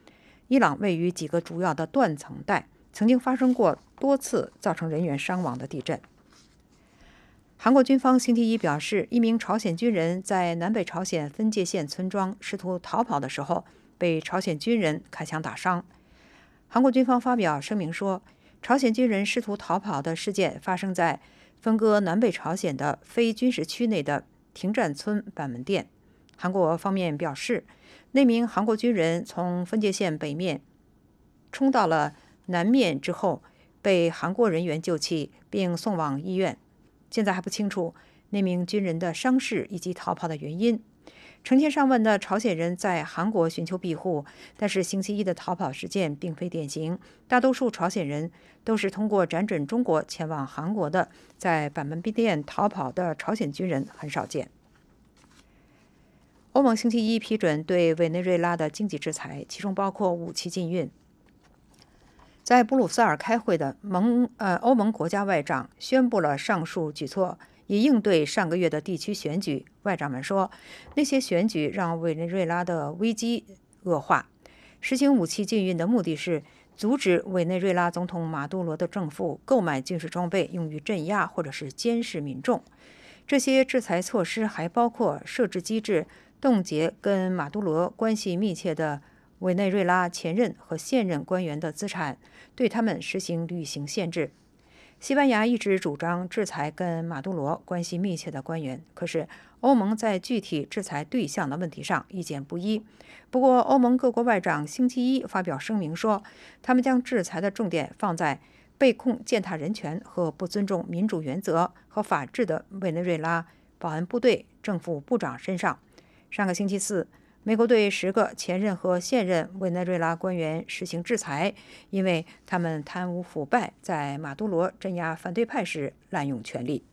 伊朗位于几个主要的断层带，曾经发生过多次造成人员伤亡的地震。韩国军方星期一表示，一名朝鲜军人在南北朝鲜分界线村庄试图逃跑的时候，被朝鲜军人开枪打伤。韩国军方发表声明说，朝鲜军人试图逃跑的事件发生在分割南北朝鲜的非军事区内的停战村板门店。韩国方面表示，那名韩国军人从分界线北面冲到了南面之后，被韩国人员救起并送往医院。现在还不清楚那名军人的伤势以及逃跑的原因。成千上万的朝鲜人在韩国寻求庇护，但是星期一的逃跑事件并非典型，大多数朝鲜人都是通过辗转中国前往韩国的，在板门店逃跑的朝鲜军人很少见。欧盟星期一批准对委内瑞拉的经济制裁，其中包括武器禁运。在布鲁塞尔开会的盟呃欧盟国家外长宣布了上述举措，以应对上个月的地区选举。外长们说，那些选举让委内瑞拉的危机恶化。实行武器禁运的目的是阻止委内瑞拉总统马杜罗的政府购买军事装备用于镇压或者是监视民众。这些制裁措施还包括设置机制，冻结跟马杜罗关系密切的委内瑞拉前任和现任官员的资产，对他们实行旅行限制。西班牙一直主张制裁跟马杜罗关系密切的官员，可是欧盟在具体制裁对象的问题上意见不一。不过，欧盟各国外长星期一发表声明说，他们将制裁的重点放在被控践踏人权和不尊重民主原则和法治的委内瑞拉保安部队政府部长身上。上个星期四，美国对十个前任和现任委内瑞拉官员实行制裁，因为他们贪污腐败，在马杜罗镇压反对派时滥用权力。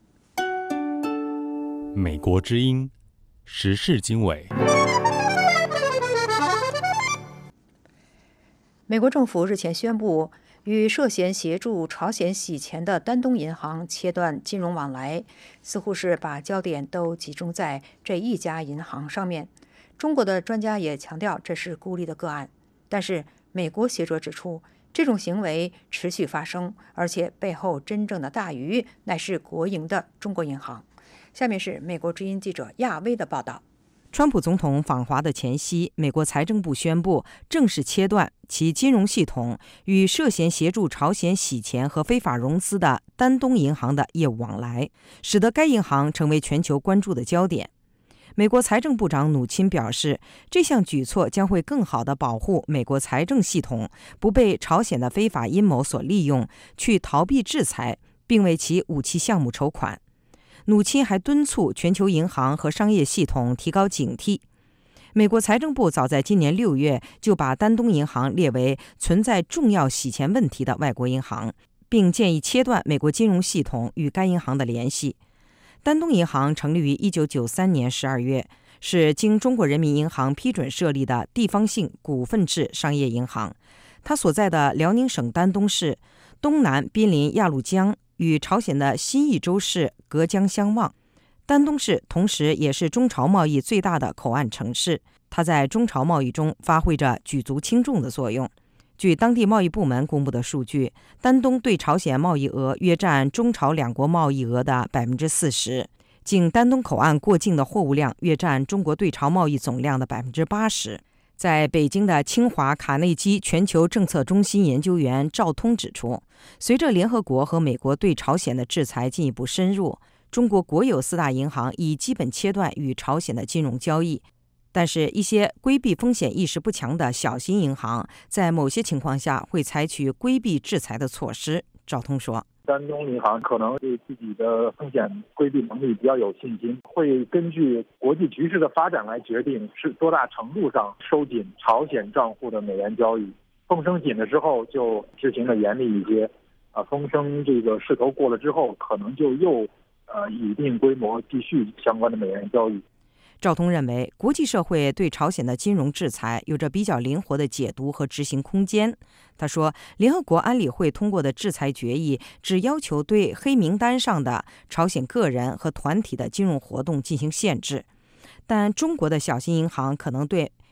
美国之音时事经纬。 美国政府日前宣布，与涉嫌协助朝鲜洗钱的丹东银行切断金融往来，似乎是把焦点都集中在这一家银行上面。中国的专家也强调这是孤立的个案，但是美国学者指出，这种行为持续发生，而且背后真正的大鱼乃是国营的中国银行。下面是美国之音记者亚威的报道。 川普总统访华的前夕，美国财政部宣布正式切断其金融系统与涉嫌协助朝鲜洗钱和非法融资的丹东银行的业务往来，使得该银行成为全球关注的焦点。美国财政部长努钦表示，这项举措将会更好地保护美国财政系统不被朝鲜的非法阴谋所利用，去逃避制裁，并为其武器项目筹款。努钦还敦促全球银行和商业系统提高警惕。美国财政部早在今年六月就把丹东银行列为存在重要洗钱问题的外国银行，并建议切断美国金融系统与该银行的联系。丹东银行成立于一九九三年十二月，是经中国人民银行批准设立的地方性股份制商业银行。它所在的辽宁省丹东市东南濒临鸭绿江，与朝鲜的新义州市隔江相望。丹东市同时也是中朝贸易最大的口岸城市，它在中朝贸易中发挥着举足轻重的作用。据当地贸易部门公布的数据，丹东对朝鲜贸易额约占中朝两国贸易额的 百分之四十， 经丹东口岸过境的货物量约占中国对朝贸易总量的 百分之八十。在北京的清华卡内基全球政策中心研究员赵通指出，随着联合国和美国对朝鲜的制裁进一步深入，中国国有四大银行已基本切断与朝鲜的金融交易，但是一些规避风险意识不强的小型银行在某些情况下会采取规避制裁的措施。赵通说， 丹东银行可能对自己的风险规避能力比较有信心，会根据国际局势的发展来决定是多大程度上收紧朝鲜账户的美元交易。风声紧了之后就执行的严厉一些，啊，风声这个势头过了之后，可能就又呃以一定规模继续相关的美元交易。 赵通认为，国际社会对朝鲜的金融制裁有着比较灵活的解读和执行空间。他说，联合国安理会通过的制裁决议只要求对黑名单上的朝鲜个人和团体的金融活动进行限制，但中国的小型银行可能对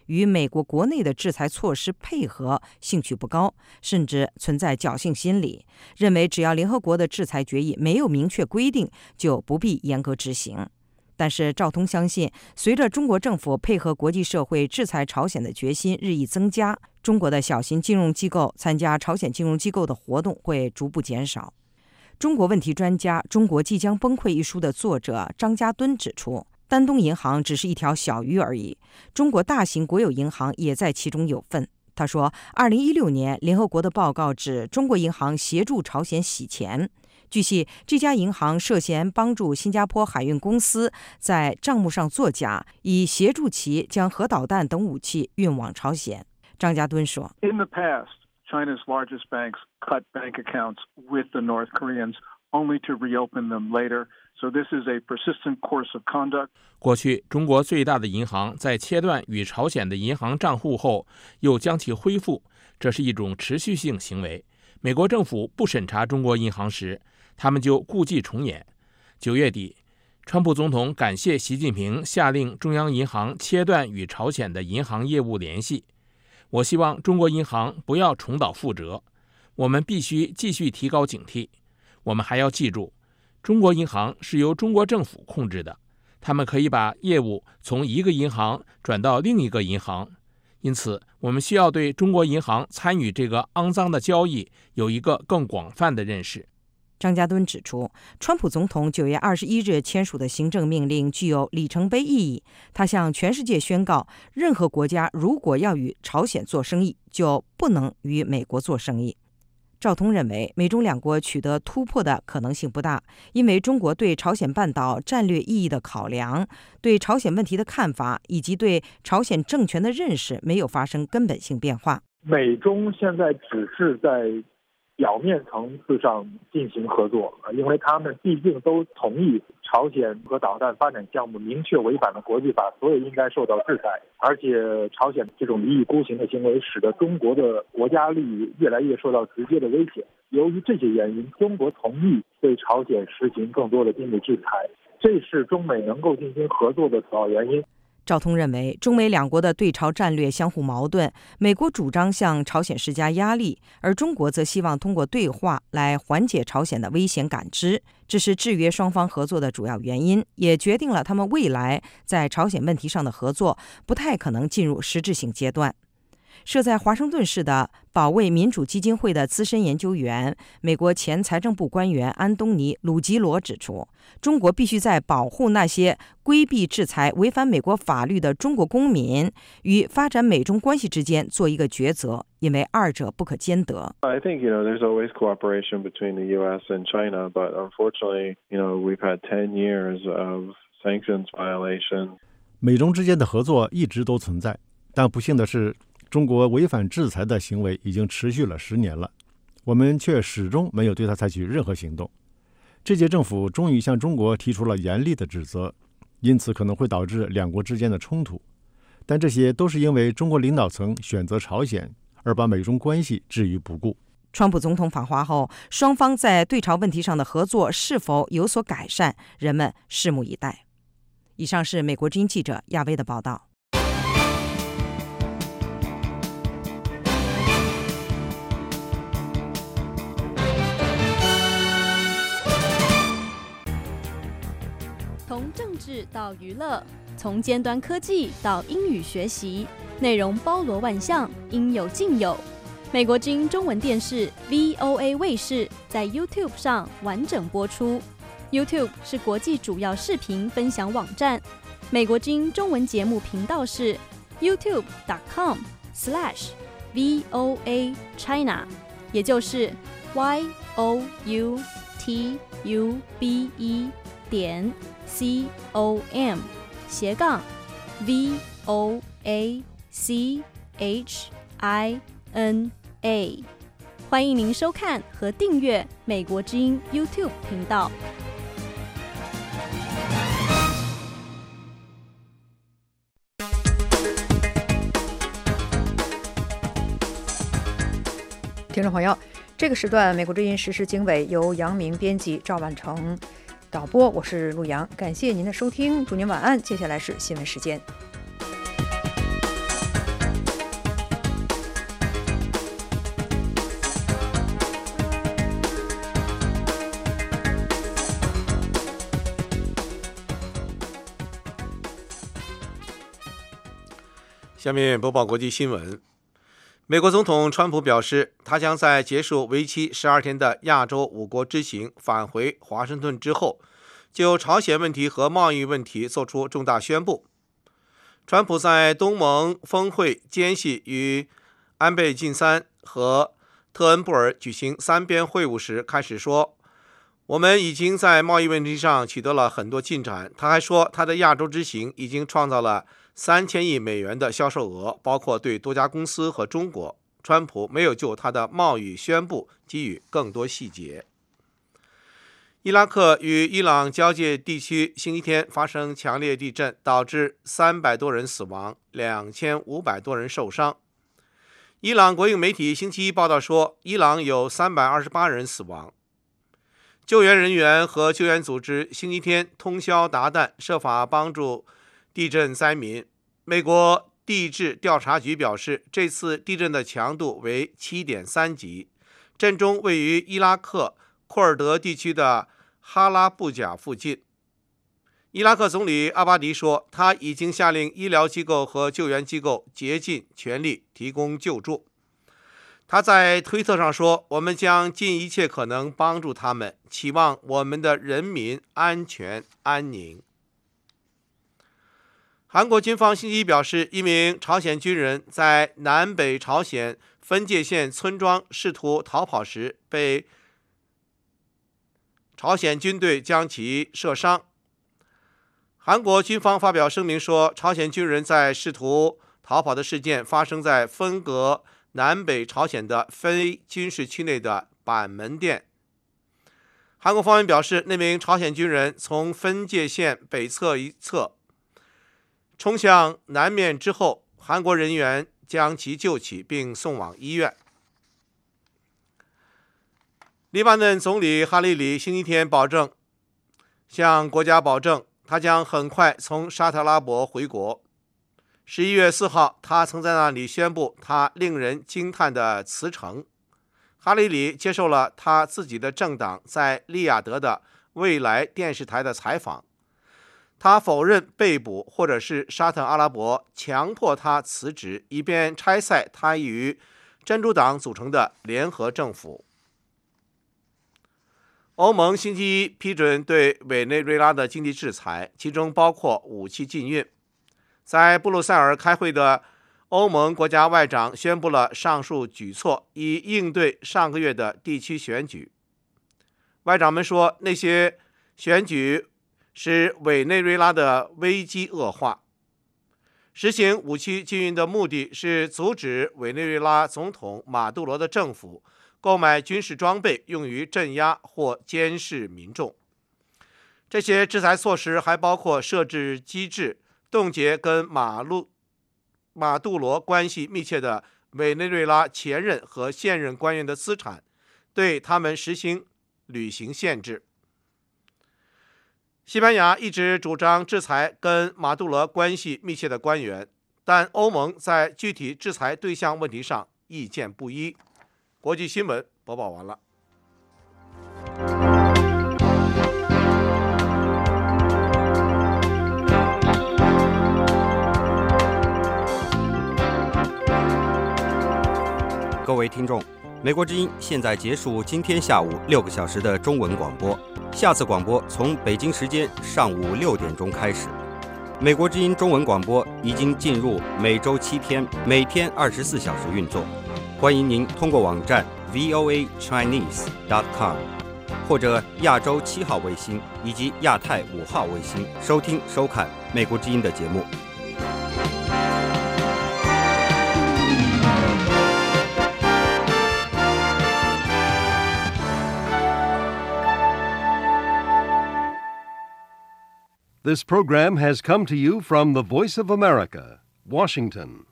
与美国国内的制裁措施配合兴趣不高，甚至存在侥幸心理，认为只要联合国的制裁决议没有明确规定，就不必严格执行。但是赵通相信，随着中国政府配合国际社会制裁朝鲜的决心日益增加，中国的小型金融机构参加朝鲜金融机构的活动会逐步减少。中国问题专家《中国即将崩溃》一书的作者张家敦指出，丹东银行只是一条小鱼而已，中国大型国有银行也在其中有份。他说，二零一六年联合国的报告指中国银行协助朝鲜洗钱。据悉，这家银行涉嫌帮助新加坡海运公司在账目上作假，以协助其将核导弹等武器运往朝鲜。张家敦说 In the past, China's largest banks cut bank accounts with the North Koreans only to reopen them later. So this is a persistent course of conduct. 过去，中国最大的银行在切断与朝鲜的银行账户后，又将其恢复，这是一种持续性行为。美国政府不审查中国银行时，他们就故伎重演。九月底，川普总统感谢习近平下令中央银行切断与朝鲜的银行业务联系。我希望中国银行不要重蹈覆辙，我们必须继续提高警惕。我们还要记住，中国银行是由中国政府控制的，他们可以把业务从一个银行转到另一个银行，因此我们需要对中国银行参与这个肮脏的交易有一个更广泛的认识。 张家敦指出，川普总统九月二十一日签署的行政命令具有里程碑意义。他向全世界宣告，任何国家如果要与朝鲜做生意，就不能与美国做生意。赵通认为，美中两国取得突破的可能性不大，因为中国对朝鲜半岛战略意义的考量、对朝鲜问题的看法以及对朝鲜政权的认识没有发生根本性变化。 美中现在只是在表面层次上进行合作，因为他们毕竟都同意朝鲜核导弹发展项目明确违反了国际法，所以应该受到制裁。而且朝鲜这种一意孤行的行为，使得中国的国家利益越来越受到直接的威胁。由于这些原因，中国同意对朝鲜实行更多的经济制裁，这是中美能够进行合作的主要原因。 赵通认为，中美两国的对朝战略相互矛盾，美国主张向朝鲜施加压力，而中国则希望通过对话来缓解朝鲜的危险感知，这是制约双方合作的主要原因，也决定了他们未来在朝鲜问题上的合作不太可能进入实质性阶段。设在华盛顿市的保卫民主基金会的资深研究员、美国前财政部官员安东尼·鲁吉罗指出，中国必须在保护那些规避制裁、违反美国法律的中国公民与发展美中关系之间做一个抉择，因为二者不可兼得。 I think, you know, there's always cooperation between the U S and China, but unfortunately, you know, we've had ten years of sanctions violation. 美中之间的合作一直都存在，但不幸的是，中国违反制裁的行为已经持续了十年了，我们却始终没有对它采取任何行动。这届政府终于向中国提出了严厉的指责，因此可能会导致两国之间的冲突。但这些都是因为中国领导层选择朝鲜，而把美中关系置于不顾。 川普总统访华后，双方在对朝问题上的合作是否有所改善，人们拭目以待。以上是美国之音记者亚薇的报道。 从政治到娱乐，从尖端科技到英语学习，内容包罗万象，应有尽有。美国之音中文电视 V O A 卫视在 YouTube 上完整播出。YouTube 是国际主要视频分享网站。美国之音中文节目频道是 YouTube dot com slash V O A China， 也就是 Y O U T U B E 点 C O M 斜杠 V O A C H I N A， 欢迎您收看和订阅美国之音 YouTube 频道。 听众朋友，这个时段美国之音时事经纬由杨明编辑，赵万成导播，我是陆阳，感谢您的收听，祝您晚安。接下来是新闻时间。 下面播报国际新闻。美国总统川普表示，他将在结束为期十二天的亚洲五国之行返回华盛顿之后，就朝鲜问题和贸易问题做出重大宣布。川普在东盟峰会间隙与安倍晋三和特恩布尔举行三边会晤时开始说，我们已经在贸易问题上取得了很多进展。他还说，他的亚洲之行已经创造了三千亿美元的销售额，包括对多家公司和中国。川普没有就他的贸易宣布给予更多细节。伊拉克与伊朗交界地区星期天发生强烈地震，导致三百多人死亡，两千五百多人受伤。伊朗国营媒体星期一报道说，伊朗有三百二十八人死亡。救援人员和救援组织星期天通宵达旦，设法帮助地震灾民。美国地质调查局表示，这次地震的强度为 七点三 级，震中位于伊拉克库尔德地区的哈拉布贾附近。伊拉克总理阿巴迪说，他已经下令医疗机构和救援机构竭尽全力提供救助。他在推特上说，我们将尽一切可能帮助他们，期望我们的人民安全安宁。韩国军方星期一表示，一名朝鲜军人在南北朝鲜分界线村庄试图逃跑时，被朝鲜军队将其射伤。韩国军方发表声明说，朝鲜军人在试图逃跑的事件发生在分隔南北朝鲜的非军事区内的板门店。韩国方面表示，那名朝鲜军人从分界线北侧一侧冲向南面之后，韩国人员将其救起并送往医院。黎巴嫩总理哈利里星期天保证，向国家保证，他将很快从沙特阿拉伯回国。十一月四号，他曾在那里宣布他令人惊叹的辞呈。哈利里接受了他自己的政党在利雅得的未来电视台的采访。他否认被捕或者是沙特阿拉伯强迫他辞职，以便拆散他与真主党组成的联合政府。欧盟星期一批准对委内瑞拉的经济制裁，其中包括武器禁运。在布鲁塞尔开会的欧盟国家外长宣布了上述举措，以应对上个月的地区选举。外长们说，那些选举使委内瑞拉的危机恶化。实行武器禁运的目的是阻止委内瑞拉总统马杜罗的政府购买军事装备用于镇压或监视民众。这些制裁措施还包括设置机制，冻结跟马路马杜罗关系密切的委内瑞拉前任和现任官员的资产，对他们实行旅行限制。西班牙一直主张制裁跟马杜罗关系密切的官员，但欧盟在具体制裁对象问题上意见不一。国际新闻播报完了。 各位听众，美国之音现在结束今天下午六个小时的中文广播，下次广播从北京时间上午六点钟开始。美国之音中文广播已经进入每周七天，每天二十四小时运作。欢迎您通过网站 v o a chinese dot com 或者亚洲七号卫星以及亚太五号卫星收听收看美国之音的节目。 This program has come to you from the Voice of America, Washington.